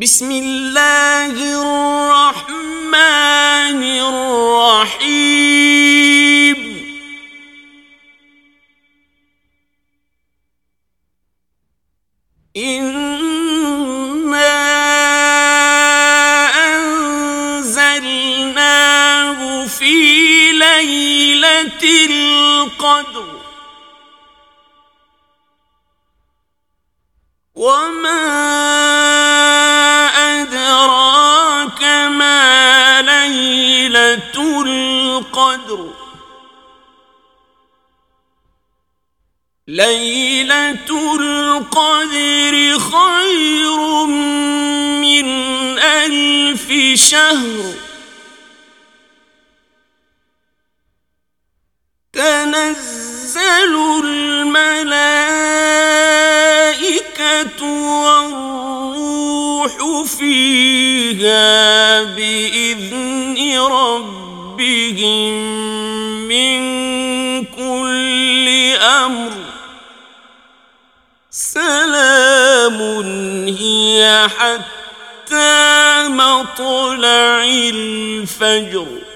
بسم الله الرحمن الرحيم إنا أنزلناه في ليلة القدر وما أدراك ما ليلة القدر ليلة القدر خير من 1000 شهر تنزل الملائكة والروح فيها بإذن ربهم من كل أمر سلام هي حتى مطلع الفجر